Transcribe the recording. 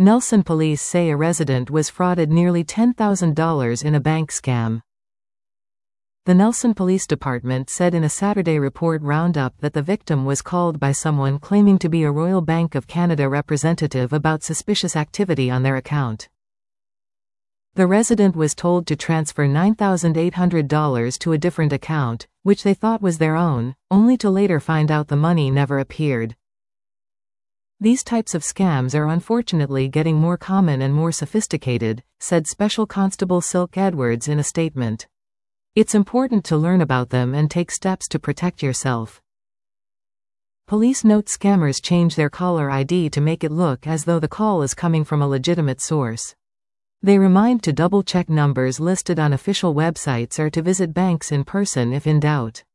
Nelson police say a resident was frauded nearly $10,000 in a bank scam. The Nelson Police Department said in a Saturday report roundup that the victim was called by someone claiming to be a Royal Bank of Canada representative about suspicious activity on their account. The resident was told to transfer $9,800 to a different account, which they thought was their own, only to later find out the money never appeared. These types of scams are unfortunately getting more common and more sophisticated, said Special Constable Silk Edwards in a statement. It's important to learn about them and take steps to protect yourself. Police note scammers change their caller ID to make it look as though the call is coming from a legitimate source. They remind to double-check numbers listed on official websites or to visit banks in person if in doubt.